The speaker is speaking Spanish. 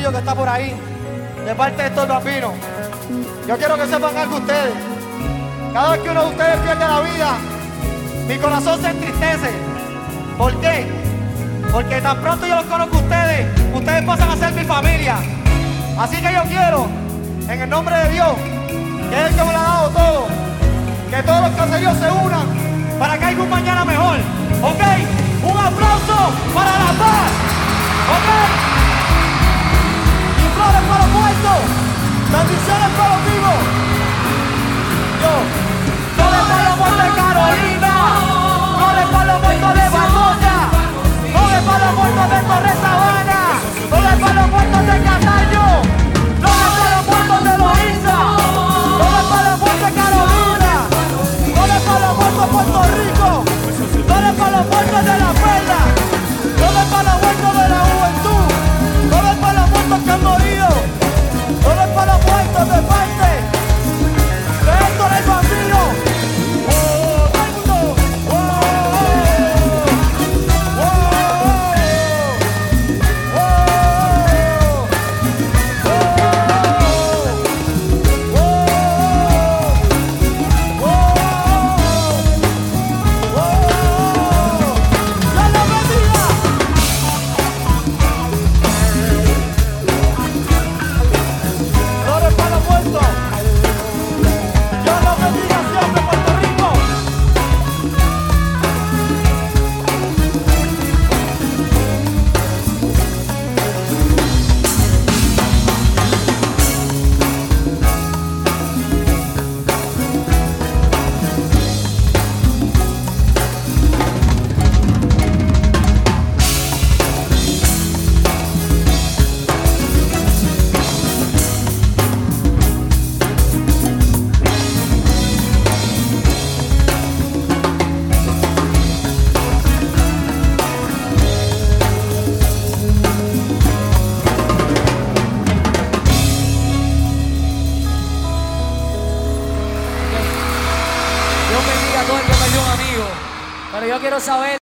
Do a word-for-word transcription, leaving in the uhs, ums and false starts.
corillo que está por ahí, de parte de estos bambinos. Yo quiero que sepan algo ustedes. Cada vez que uno de ustedes pierde la vida, mi corazón se entristece. ¿Por qué? Porque tan pronto yo los conozco a ustedes, ustedes pasan a ser mi familia. Así que yo quiero, en el nombre de Dios, que es el que me lo ha dado todo, que todos los caseríos se unan para que haya un mañana mejor. ¿Ok? Un aplauso para la paz. ¿Ok? Y flores para los muertos. Bendiciones para los vivos. Yo. Flores para los muertos de Carolina. Flores para los muertos de Barbosa. Flores para los muertos de Torres Sabana. Flores para los muertos de Cataño. Flores para los muertos de Loíza. Flores para los muertos de Carolina. Flores para los muertos de Puerto Rico. Flores para los muertos de la Perla. Flores para los muertos de la juventud. Flores para los muertos que han morido. Flores para los muertos de parte de Héctor el Bambino. ¡Oh, todo el mundo! ¡Oh, oh, Dios bendiga a todo el que perdió un amigo. Pero yo quiero saber